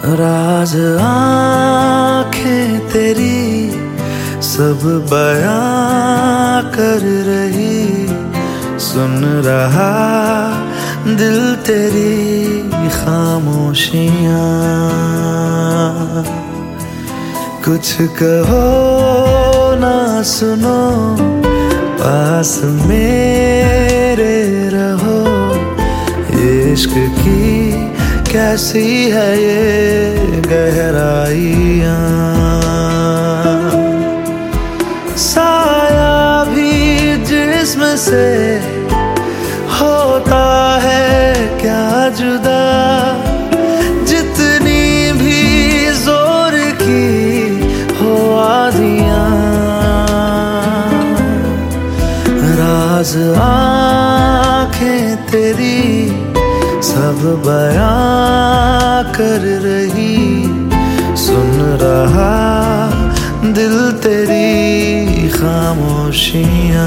राज आँखें तेरी सब बयां कर रही, सुन रहा दिल तेरी खामोशियां। कुछ कहो ना सुनो, पास मेरे रहो। इश्क की कैसी है ये गहराइयां, साया भी जिस्म से होता है क्या जुदा, जितनी भी जोर की हो आधियां। राज आँखें तेरी सब बयां कर रही, सुन रहा दिल तेरी खामोशियां।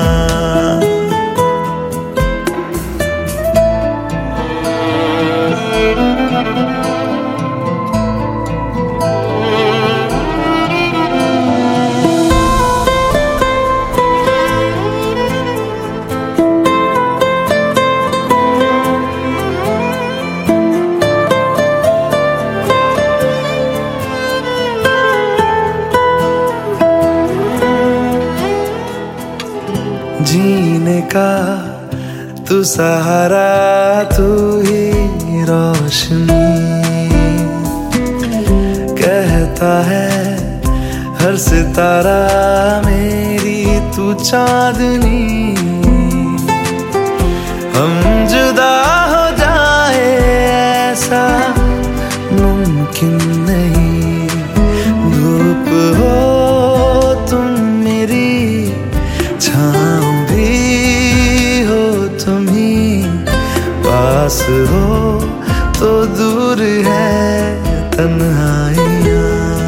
जीने का तू सहारा, तू ही रोशनी, कहता है हर सितारा मेरी तू चांदनी। हम जुदा हो जाए ऐसा मुमकिन नहीं, धूप हो तुम मेरी, छाँव हो तुम ही, पास हो तो दूर है तन्हाइयाँ।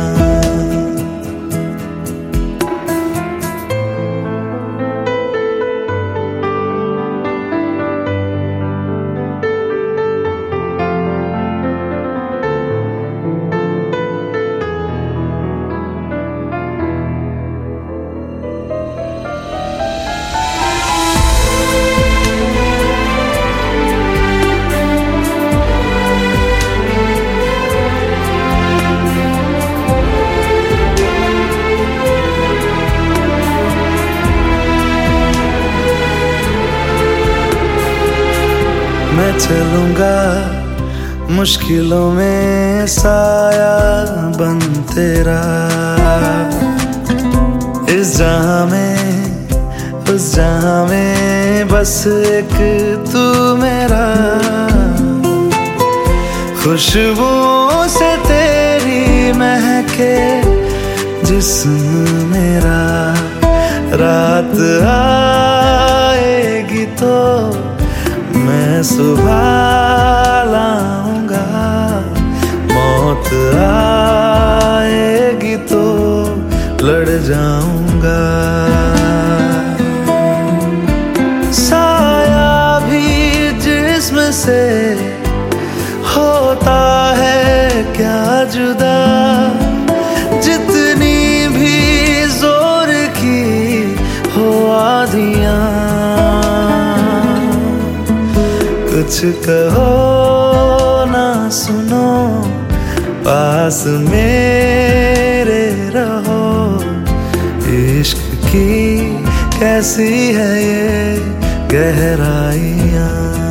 मैं चलूंगा मुश्किलों में साया बन तेरा, इस जहां में उस जहां में बस एक तू मेरा। खुशबुओं से तेरी महके जिस्म मेरा, रात आएगी तो मैं सुबह लाऊंगा, मौत आएगी तो लड़ जाऊंगा। साया भी जिस्म से होता है क्या जुदा, जितनी भी जोर की हो आधियां। कुछ कहो ना सुनो, पास मेरे रहो। इश्क की कैसी है ये गहराइयां।